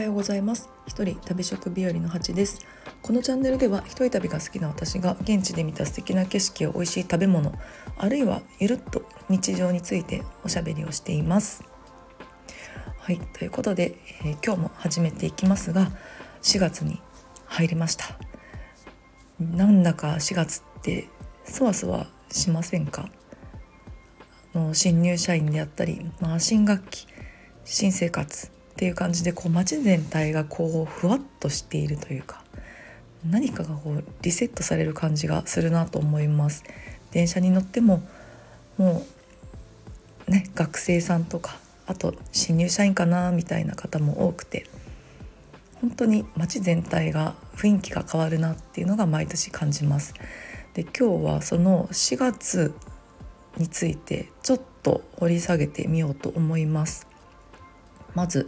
ようございます。一人旅食日和のハチです。このチャンネルでは一人旅が好きな私が現地で見た素敵な景色や美味しい食べ物、あるいはゆるっと日常についておしゃべりをしています。はい、ということで、今日も始めていきますが、4月に入りました。なんだか4月ってそわそわしませんか？新入社員であったり、新学期、新生活っていう感じで街全体がふわっとしているというか、何かがリセットされる感じがするなと思います。電車に乗ってももうね、学生さんとか、あと新入社員かなみたいな方も多くて、本当に街全体が雰囲気が変わるなっていうのが毎年感じます。で、今日はその4月についてちょっと掘り下げてみようと思います。まず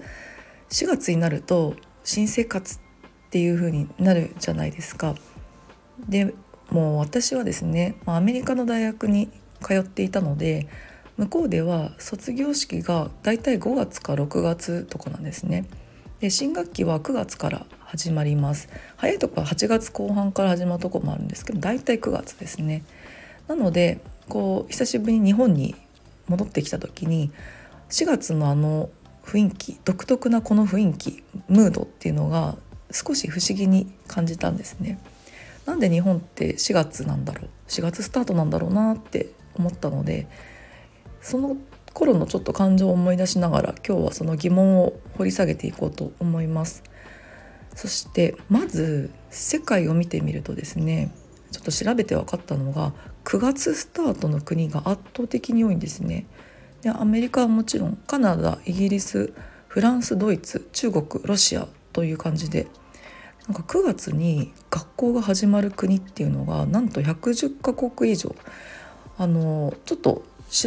4月になると新生活っていう風になるじゃないですか。でもう私はですね、アメリカの大学に通っていたので、向こうでは卒業式がだいたい5月か6月とかなんですね。で、新学期は9月から始まります。早いところは8月後半から始まるところもあるんですけど、だいたい9月ですね。なので久しぶりに日本に戻ってきた時に、4月の雰囲気、独特なこの雰囲気、ムードっていうのが少し不思議に感じたんですね。なんで日本って4月なんだろう、4月スタートなんだろうなって思ったので、その頃のちょっと感情を思い出しながら、今日はその疑問を掘り下げていこうと思います。そしてまず世界を見てみるとですね、ちょっと調べて分かったのが、9月スタートの国が圧倒的に多いんですね。で、アメリカはもちろん、カナダ、イギリス、フランス、ドイツ、中国、ロシアという感じで、9月に学校が始まる国っていうのがなんと110カ国以上、ちょっと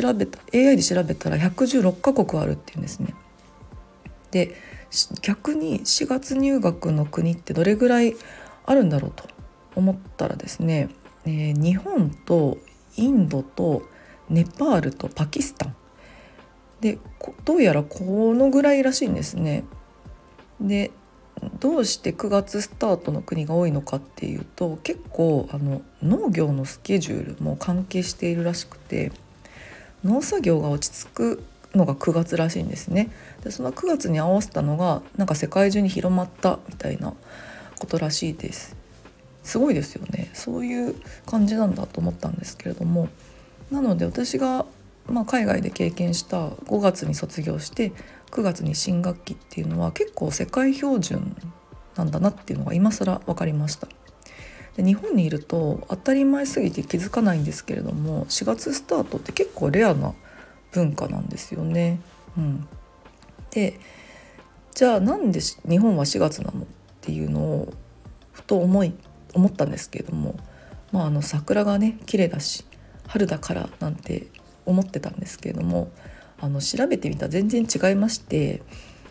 AI で調べたら116カ国あるっていうんですね。で、逆に4月入学の国ってどれぐらいあるんだろうと思ったらですね、日本とインドとネパールとパキスタンで、どうやらこのぐらいらしいんですね。で、どうして9月スタートの国が多いのかっていうと、結構農業のスケジュールも関係しているらしくて、農作業が落ち着くのが9月らしいんですね。で、その9月に合わせたのが世界中に広まったみたいなことらしいです。すごいですよね。そういう感じなんだと思ったんですけれども、なので私が海外で経験した5月に卒業して9月に新学期っていうのは結構世界標準なんだなっていうのが今更分かりました。で、日本にいると当たり前すぎて気づかないんですけれども、4月スタートって結構レアな文化なんですよね。で、じゃあなんで日本は4月なのっていうのをふと思ったんですけれども、桜がね綺麗だし春だからなんて思ってたんですけれども、調べてみたら全然違いまして、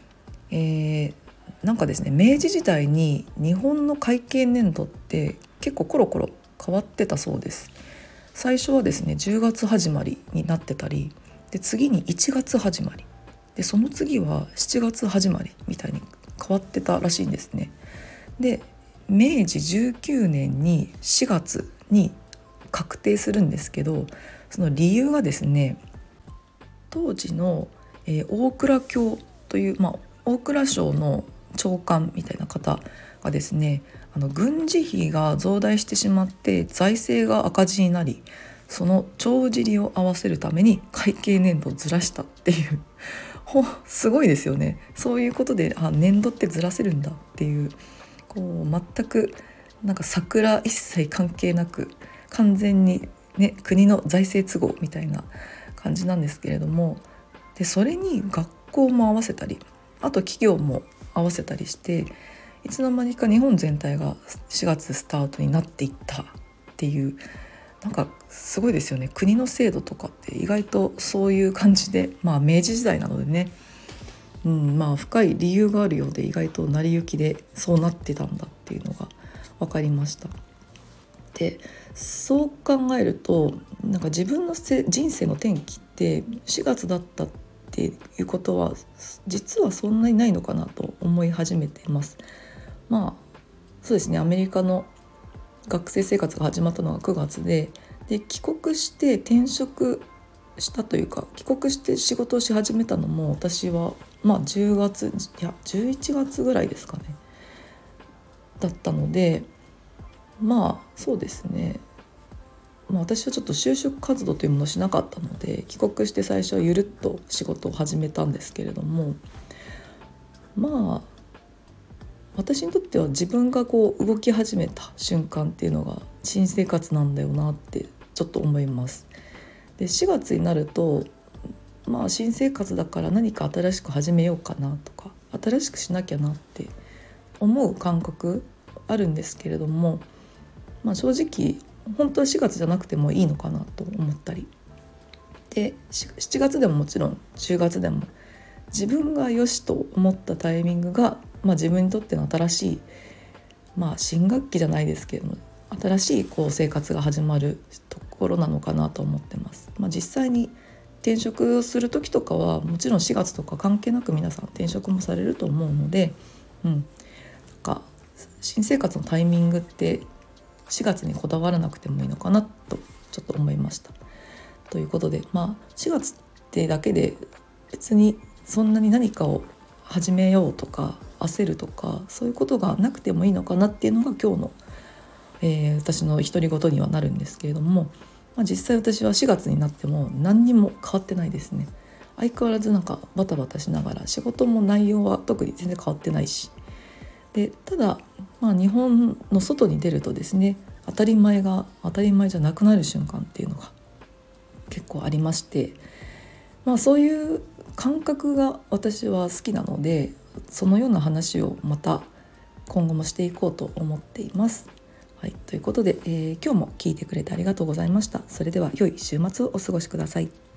ですね、明治時代に日本の会計年度って結構コロコロ変わってたそうです。最初はですね10月始まりになってたり、で次に1月始まりで、その次は7月始まりみたいに変わってたらしいんですね。で、明治19年に4月に確定するんですけど、その理由がですね、当時の、大蔵卿という、大蔵省の長官みたいな方がですね、軍事費が増大してしまって財政が赤字になり、その帳尻を合わせるために会計年度をずらしたっていうすごいですよね。そういうことで年度ってずらせるんだっていう、全く桜一切関係なく、完全にね、国の財政都合みたいな感じなんですけれども、でそれに学校も合わせたり、あと企業も合わせたりして、いつの間にか日本全体が4月スタートになっていったっていう、すごいですよね。国の制度とかって意外とそういう感じで、明治時代なのでね、深い理由があるようで、意外と成り行きでそうなってたんだっていうのが分かりました。で、そう考えると自分の人生の転機って4月だったっっていうことは実はそんなにないのかなと思い始めています。そうですね、アメリカの学生生活が始まったのが9月で、帰国して転職したというか、帰国して仕事をし始めたのも私は10月11月ぐらいですかねだったので、そうですね、私はちょっと就職活動というものをしなかったので、帰国して最初はゆるっと仕事を始めたんですけれども、私にとっては自分が動き始めた瞬間っていうのが新生活なんだよなってちょっと思います。で4月になると、新生活だから何か新しく始めようかなとか、新しくしなきゃなって思う感覚あるんですけれども、正直本当は4月じゃなくてもいいのかなと思ったりで、7月でももちろん10月でも自分が良しと思ったタイミングが、自分にとっての新しい、新学期じゃないですけども、新しい生活が始まるところなのかなと思ってます。実際に転職する時とかはもちろん4月とか関係なく皆さん転職もされると思うので、新生活のタイミングって4月にこだわらなくてもいいのかなとちょっと思いました。ということで、4月ってだけで別にそんなに何かを始めようとか焦るとかそういうことがなくてもいいのかなっていうのが今日の、私の独り言にはなるんですけれども、実際私は4月になっても何にも変わってないですね。相変わらずバタバタしながら、仕事も内容は特に全然変わってないし、でただ、日本の外に出るとですね、当たり前が当たり前じゃなくなる瞬間っていうのが結構ありまして、そういう感覚が私は好きなので、そのような話をまた今後もしていこうと思っています。はい、ということで、今日も聞いてくれてありがとうございました。それでは良い週末をお過ごしください。